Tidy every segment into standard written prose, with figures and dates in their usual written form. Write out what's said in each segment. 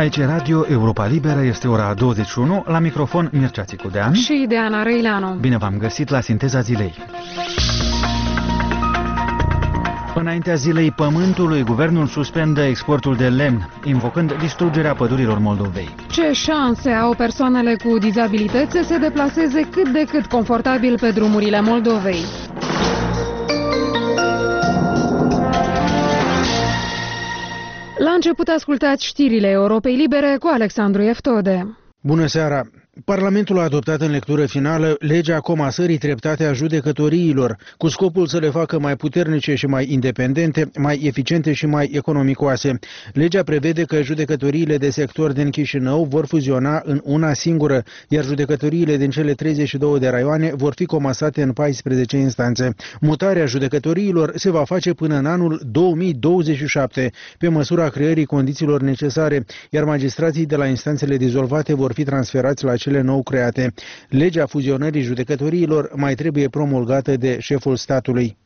Aici Radio Europa Liberă, este ora 21, la microfon Mircea Țicudean și Diana Răileanu. Bine v-am găsit la Sinteza Zilei. Înaintea Zilei Pământului, guvernul suspendă exportul de lemn, invocând distrugerea pădurilor Moldovei. Ce șanse au persoanele cu dizabilități să se deplaseze cât de cât confortabil pe drumurile Moldovei? La început ascultați știrile Europei Libere cu Alexandru Eftode. Bună seara! Parlamentul a adoptat în lectură finală legea comasării treptate a judecătoriilor, cu scopul să le facă mai puternice și mai independente, mai eficiente și mai economicoase. Legea prevede că judecătoriile de sector din Chișinău vor fuziona în una singură, iar judecătoriile din cele 32 de raioane vor fi comasate în 14 instanțe. Mutarea judecătoriilor se va face până în anul 2027, pe măsura creării condițiilor necesare, iar magistrații de la instanțele dizolvate vor fi transferați la cele nou create. Legea fuzionării judecătoriilor mai trebuie promulgată de șeful statului.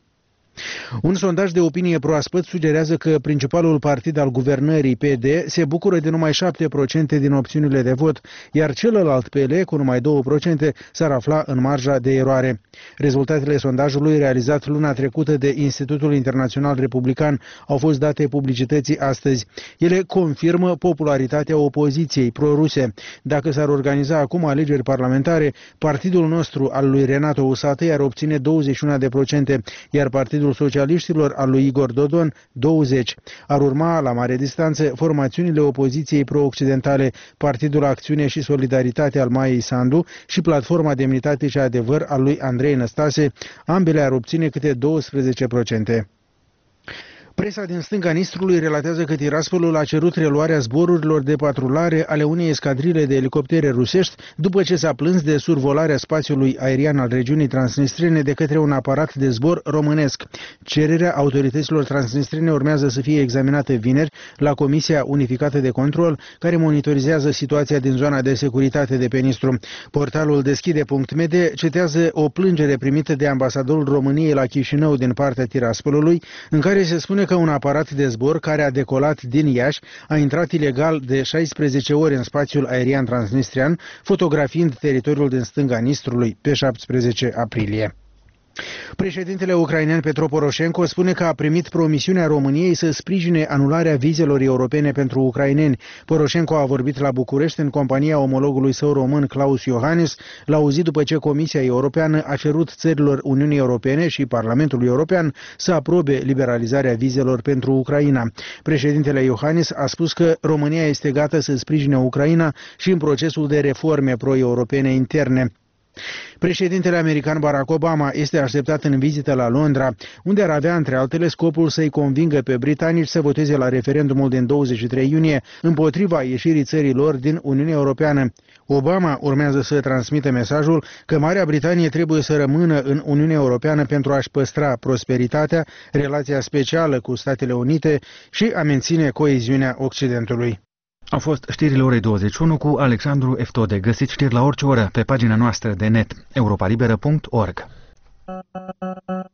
Un sondaj de opinie proaspăt sugerează că principalul partid al guvernării, PD, se bucură de numai 7% din opțiunile de vot, iar celălalt, PL, cu numai 2%, s-ar afla în marja de eroare. Rezultatele sondajului, realizat luna trecută de Institutul Internațional Republican, au fost date publicității astăzi. Ele confirmă popularitatea opoziției pro-ruse. Dacă s-ar organiza acum alegeri parlamentare, partidul nostru al lui Renato Usatăi ar obține 21%, iar partidul socialiștilor al lui Igor Dodon 20%. Ar urma la mare distanță formațiunile opoziției pro-occidentale, Partidul Acțiune și Solidaritate al Maiei Sandu și Platforma Demnitate și Adevăr al lui Andrei Năstase, ambele ar obține câte 12%. Presa din stânga Nistrului relatează că Tiraspolul a cerut reluarea zborurilor de patrulare ale unei escadrile de elicoptere rusești după ce s-a plâns de survolarea spațiului aerian al regiunii transnistrene de către un aparat de zbor românesc. Cererea autorităților transnistrene urmează să fie examinată vineri la Comisia Unificată de Control, care monitorizează situația din zona de securitate de pe Nistru. Portalul Deschide.md citează o plângere primită de ambasadorul României la Chișinău din partea Tiraspolului, în care se spune că un aparat de zbor care a decolat din Iași a intrat ilegal de 16 ori în spațiul aerian transnistrian, fotografiind teritoriul din stânga Nistrului pe 17 aprilie. Președintele ucrainean Petro Poroșenko spune că a primit promisiunea României să sprijine anularea vizelor europene pentru ucraineni. Poroșenko a vorbit la București în compania omologului său român Klaus Iohannis, la o zi după ce Comisia Europeană a cerut țărilor Uniunii Europene și Parlamentului European să aprobe liberalizarea vizelor pentru Ucraina. Președintele Iohannis a spus că România este gata să sprijine Ucraina și în procesul de reforme pro-europene interne. Președintele american Barack Obama este așteptat în vizită la Londra, unde ar avea, între altele, scopul să-i convingă pe britanici să voteze la referendumul din 23 iunie împotriva ieșirii țării lor din Uniunea Europeană. Obama urmează să transmită mesajul că Marea Britanie trebuie să rămână în Uniunea Europeană pentru a-și păstra prosperitatea, relația specială cu Statele Unite și a menține coeziunea Occidentului. Au fost știrile orei 21 cu Alexandru Eftode. Găsiți știri la orice oră pe pagina noastră de net, europalibera.org.